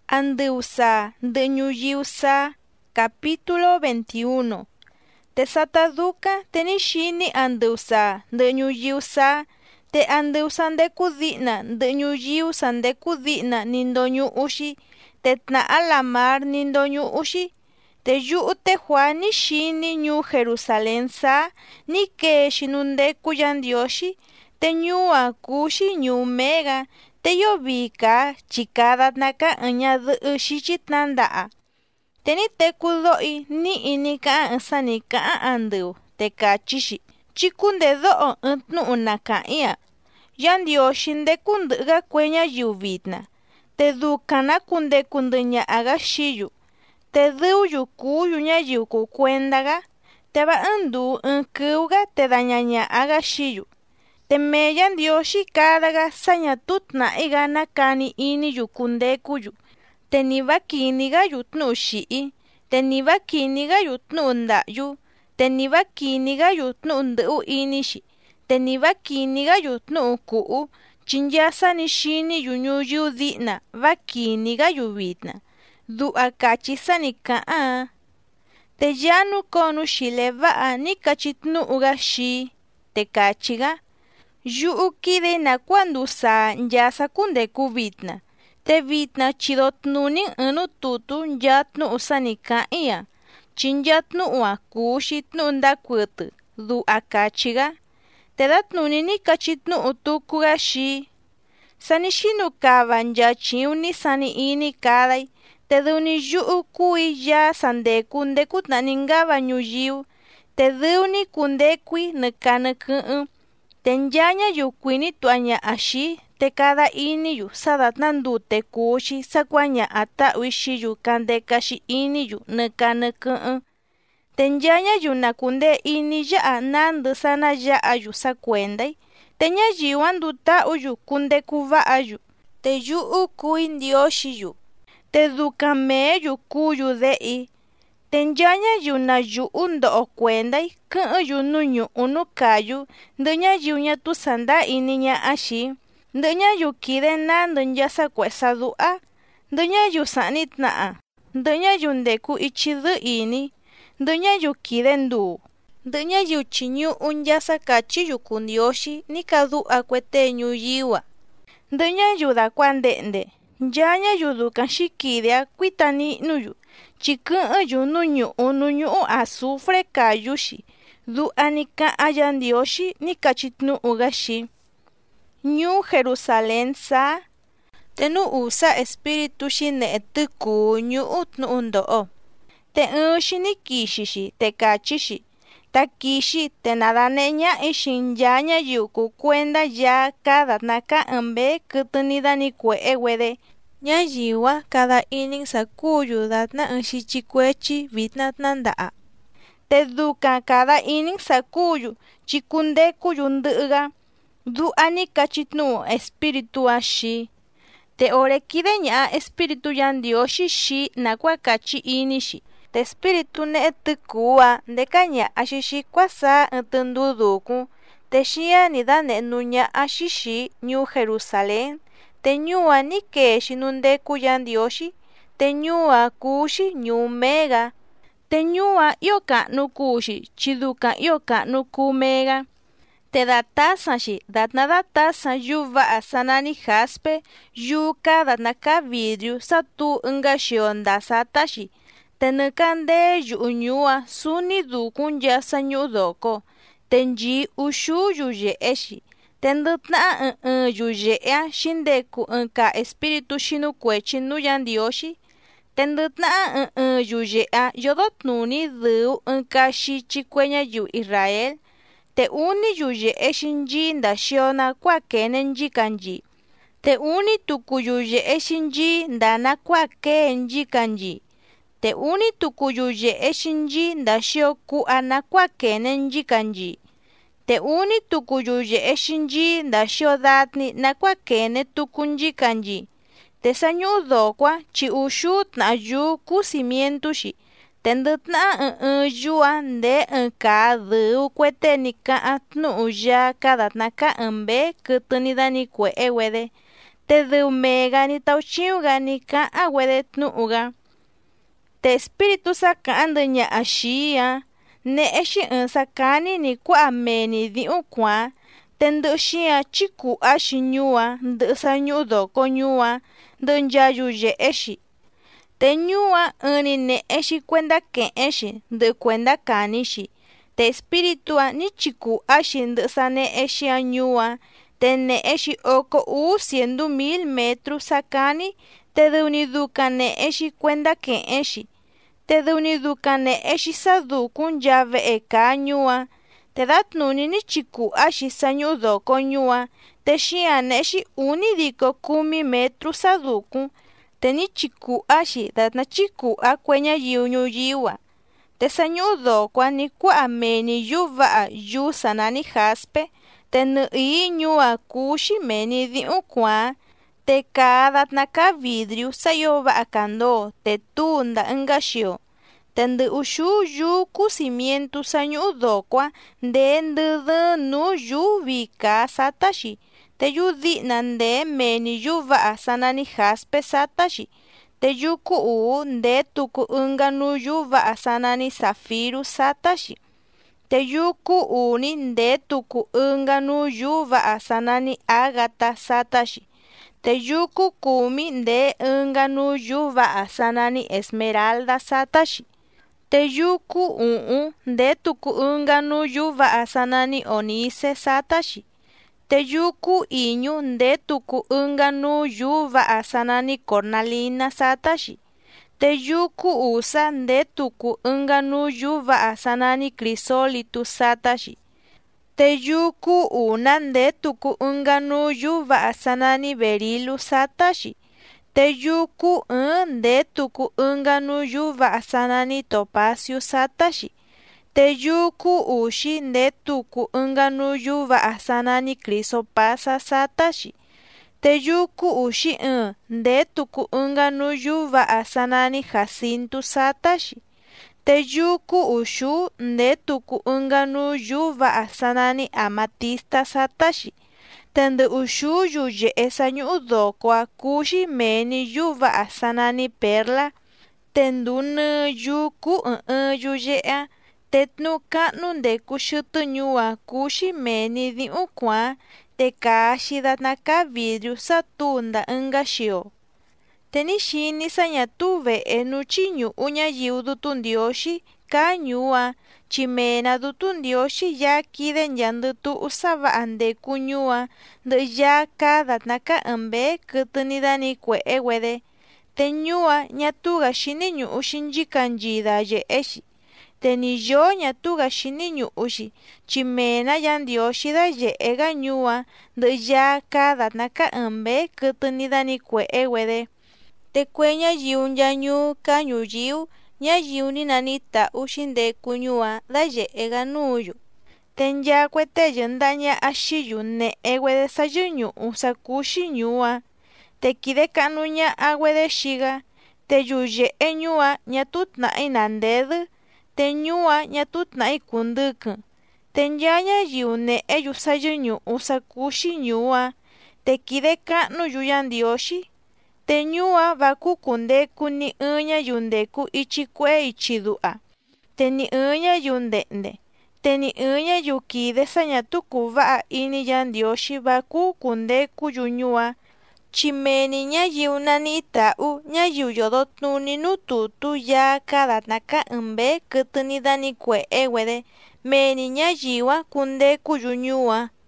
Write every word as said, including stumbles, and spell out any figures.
Andeusa Ndeñuyiusa capítulo veintiuno. Te sataduka tenishini andeusa Ndeñuyiusa te andeusa ndekudina Ndeñuyiusa ndekudina nindoñu ushi te tna alamar nindoñu ushi te yu te Juan nishini ñu Jerusalén sa ni keshi nundeku yandioshi te ñu akushi ñu mega te yovika chikada naka añadu shichitnanda teni te kudoi ni inika sanika andu te kachishi chikunde do ntnu nakaia yandioshi nde kunduga kwenya yuvitna te dukana kunde kundunya aga shiyu te du yuku yunya yuku kwendaga te ba andu nkuga te dañaña aga shiyu te meyan dioshi kadaga saña tutna igana kani ini yukunde kuyu te niba kiniga yutnu shii te niba kiniga yutnu ndayu te niba kiniga yutnu ndu inishi te niba kiniga yutnu kuu chinyasa ni shini yunyu yudina va kiniga yuvitna du akachi sanika a te yanu konu shileva ni kachitnu uga shi te kachiga yu kide na cuando sa yasa kunde kubitna te vitna chidotnuni anu tutu yatnu usanika ia chinyatnu uakushitnu ndakutu du akachiga te datnuni ni kachitnu utukuga shi sanishinu kavan ya chiuni sani ini kadai te duni yu kui ya sande kunde kutnaningaba nyuyiu te duni kunde kui nakanuku tenyaña yukwini tuaña ashi te kada ini yu sadatnandu te kushi sakuaña ata uishi yu kande kashi ini yu nakanuku tenyaña yu nakunde ini ya nandu sana ya yu sakuendai tenya yiwandu ta uyu kunde kuva ayu te yu ukui ndioshi yu te dukame yu kuyu dei tenyaña yu na yu undo okwendai kun yu nuñu unu kayu nduña yuña tu sanda iniña ashi nduña yu kide na nduña sakwesa dua nduña yu sanitna nduña yu ndeku ichidu ini nduña yu kide ndu nduña yu chiñu unya sakachi yu kundioshi ni kadua kwete nyuyiwa nduña yu da kwandende yaña yu dukan shikidea kwitani nuyu chikun yu nuñu unuñu azufre kayushi du anika ayandioshi ni kachitnu ugashi ñu Jerusalén sa tenu usa espiritu shine tuku ñu utnu undo te ushi ni kishishi te kachishi ta kishi te nadaneña ishin yaña yuku kwenda ya kada naka ambe kutunida ni kwe wede nya yiwa kada inin sakuyu datna unshichikwechi vitnatnanda te duka kada inin sakuyu chikunde kuyunduga du anika chitnu espiritu ashi te orekide nya espiritu yandioshi shi nakwakachi inishi te espiritu ne tukua ndekaña ashishi kwasa ntunduduku te shia nidane nuña ashishi ñu Jerusalén te ñua ni keshi nundeku yandioshi te ñua kushi ñu mega te ñua yoka nukushi chiduka yoka nukumega te datasa shi datna datasa yuva sanani jaspe yuka datnaka vidrio satu ngashionda satashi te nukande yuñua suni dukun yasa ñudoko tenji ushu yuyeeshi te ndutna un yuyea shindeku unka espiritu shinukwechi nuyandioshi te ndutna un yuyea yodotnuni du unka shichikweña yu Israel te uni yuyee shinji ndashiona kwakene njikanji te uni tuku yuyee shinji ndana kwake njikanji te uni tuku yuyee shinji ndashio kuana kwakene njikanji te uni tuku yuyee shinji ndashio datni na kwakene tuku njikanji te sañu dokwa chi ushu tna yu ku cimientushi te ndutna un yua nde nka du kwete nika atnu uya kada naka ambe kutunida ni kwe wede te dhumega ni tauchiuga ni ka'a wede tnu'uga. Te espíritu saka'an nya ashia, ne'e xi ɨn sakani ni kua'a meni di'u kuaan, te ndɨ'ɨ xia chiku'a xi ñu'a ndɨ'ɨ sañu'u doko ñu'a ndɨ'ɨ nyayu ye'e xi. Te ñu'a ɨɨn-ni ne'e xi kuenda ke'en xi ndɨ'ɨ kuenda kani xi, te espíritua ni chiku'a xi ndɨ'ɨ sane'e xia ñu'a, te ne'e xi oko uu cientu mil metru sakani, te dɨvni dukan ne'e xi kuenda ke'en xi, te dɨvni dukan ne'e xi sadukun nchaa ve'e kaa ñu'a, te datnuni ni chiku'a xi sañu'u doko ñu'a, te xia ne'e xi unidiko kumi metru sadukun, te ni chiku'a xi datna chiku'a kue ñayiu ñuyiu‑a. Te sañu'u doko‑a ni kua'a meni yuu va'a yuu sanani jaspe, te nɨ'ɨ ñu'a kuxi meni di'u kuaan, te kaa datna kaa vidriu sa'yo va'a kandoo, te tuu nda ɨnga xio. Te ndɨ uxuu yuku cimientu sañu'u doko‑a ndee ndɨdɨɨn nuu yuu vika sata xi, te yuu di'na ndee meni yuu va'a sanani jaspe sata xi, te yuku uu ndee tuku ɨnga nuu yuu va'a sanani zafiru sata xi, te yuku uni ndee tuku ɨnga nuu yuu va'a sanani ágata sata xi, te yuku kumi ndee ɨnga nuu yuu va'a sanani esmeralda sata xi, te yuku u'un ndee tuku ɨnga nuu yuu va'a sanani onice sata xi, te yuku iñu ndee tuku ɨnga nuu yuu va'a sanani cornalina sata xi, te yuku usa ndee tuku ɨnga nuu yuu va'a sanani crisolitu sata xi, te yuku una ndee tuku ɨnga nuu yuu va'a sanani berilu sata xi, te yuku ɨɨn ndee tuku ɨnga nuu yuu va'a sanani topacio sata xi, te yuku uxi ndee tuku ɨnga nuu yuu va'a sanani crisopasa sata xi, te yuku uxi ɨɨn ndee tuku ɨnga nuu yuu va'a sanani jacintu sata xi, te yuku uxuu ndee tuku ɨnga nuu yuu va'a sanani amatista sata xi, te ndɨ uxuu yuu ye'e sañu'u doko‑a kuxi meni yuu va'a sanani perla, te nduu nɨɨ yuku ɨɨn ɨɨn yuye'e‑a, te tnu ka'nu ndeku xɨtɨ ñuu‑a kuxi meni di'u kuaan, te kaa‑xi datna kaa vidriu satuu nda ɨnga xio. Te ni xini sa ñatuu ve'e nu chiñu'u ñayiu Dutu Ndioxi kaa ñuu‑a, chi mee‑na Dutu Ndioxi yaa kide nchaa ndɨtu'u sava'a ndeku ñuu‑a ndɨ'ɨ yaa kaa datna kaa ɨɨn mbee kɨtɨ ni dani kue'e‑güede, te ñuu‑a ñatuu‑ga xini ñu'u‑xi nchikanchaa ye'e‑xi, te ni yoo ñatuu‑ga xini ñu'u‑xi, chi mee‑na Yaa Ndioxi daye'e‑ga ñuu‑a ndɨ'ɨ yaa kaa datna kaa ɨɨn mbee kɨtɨ ni dani kue'e‑güede. Te kue ñayiu nchaa ñuu kaa ñuyiu, ñayiu ni nanita'u xindeku ñuu‑a daye'e‑ga nuu‑yu, te nchaa kue tee yɨnda'a ña'a xiiyu ne'e‑güede sayɨñu'u sakuxi ñuu‑a, te kide ka'nu ña'a‑güede xii‑ga, te yuye'e ñuu‑a ñatuu tna'i nandedɨ, te ñuu‑a ñatuu tna'i kundɨkɨn, te nchaa ñayiu ne'e‑yu sayɨñu'u sakuxi ñuu‑a, te kide ka'nu‑yu Yaa Ndioxi, te ñuu‑a vaku kundeku ni ɨɨn ñayiu ndeku ichi kue'e ichi du'a, te ni ɨɨn ñayiu nde'nde, te ni ɨɨn ñayiu kide sa ñatuu kuva'a ini Yaa Ndioxi vaku kundeku‑yu ñuu‑a, chi mee‑ni ñayiu nani'i ta'u ñayiu yodo tnuni nuu tutu yaa kaa datna kaa ɨɨn mbee kɨtɨ ni dani kue'e‑güede, mee‑ni ñayiu‑a kundeku‑yu ñuu‑a.